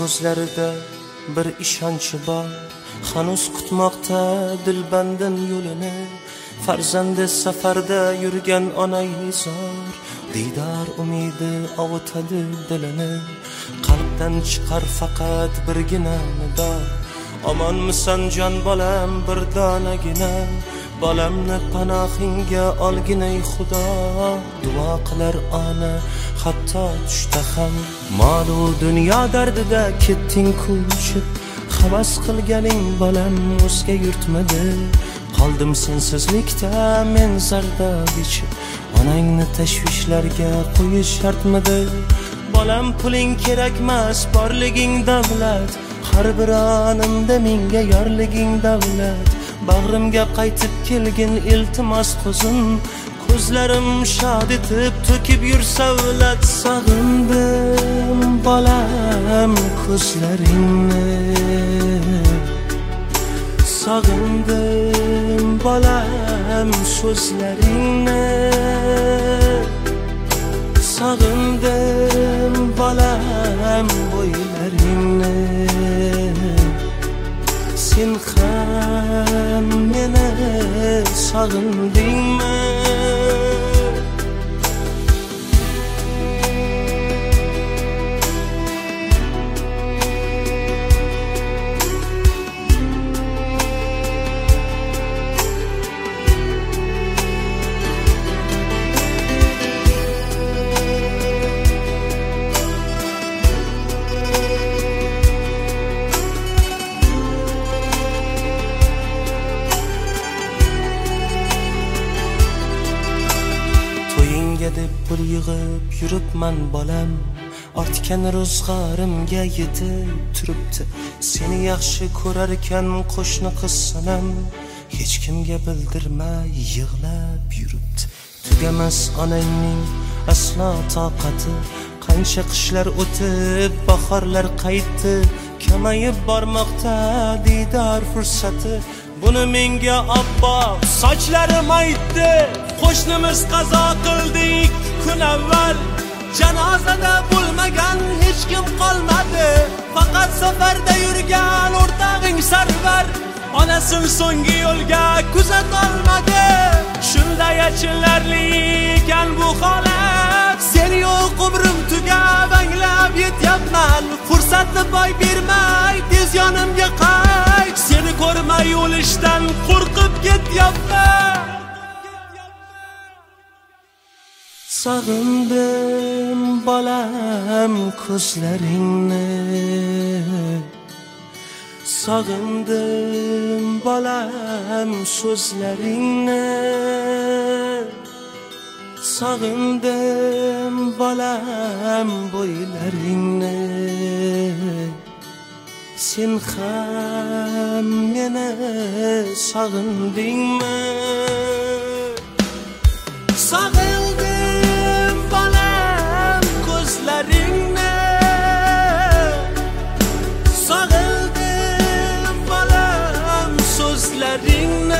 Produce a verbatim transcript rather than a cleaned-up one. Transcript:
ko'zlarida bir ishonchi bor, hanuz kutmoqda dilbandin yo'lini. Farzandi safarda yurgan onay zor, diydor umidi ovutadi dilini. Qalbdan chiqar faqat birgina nido, omonmisan jon bolam bir donagina. Bolamni panohingga olginay xudo, duo qilar ona hatto tushda ham. Mol-u dunyo dardida ketding ko'chib, havas qilganing bolam o'zga yurtmadi. Qoldim sensizlikda men zardob ichib, onangni tashvishlarga qo'yish shartmidi? Bolam puling kerakmas, borliging davlat, har bir onimda menga yorliging davlat. Bag'rimga qaytib kelgin iltimos quzim, ko'zlarim shod etib to'kib yur savlat. Sog'indim bolam ko'zlaringni, sog'indim bolam so'zlaringni, sog'indim bolam bo'ylaringni. Sen ham meni sog'indingmi? deb pul yig'ib yuribman bolam, ortgan ro'zg'orimga yetib turibdi. Seni yaxshi ko'rar ekan qo'shni qiz sanam, hech kimga bildirmay yig'lab yuribdi. Tugamas onangning aslo toqati, qancha qishlar o'tib bahorlar qaytdi. Kamayib bormoqda diydor fursati, buni menga Abbo sochlarim aytdi. Qo'shnimiz qazo qildik kun avval, janozada bo'lmagan hech kim qolmadi. Faqat safarda yurgan o'rtog'ing Sarvar, onasin so'nggi yo'lga kuzatolmadi. Shunday achinarli ekan bu holat, sen yo'q umrim tugab anglab yetyapman. Fursatni boy bermay tez yonimga qayt, seni ko'rmay o'lishdan qo'rqib ketyapman. Sog'indim bolam ko'zlaringni, sog'indim bolam so'zlaringni, sog'indim bolam bo'ylaringni. Sen ham meni sog'indingmi? Sog'indim bolam ko'zlaringni, sog'indim bolam so'zlaringni.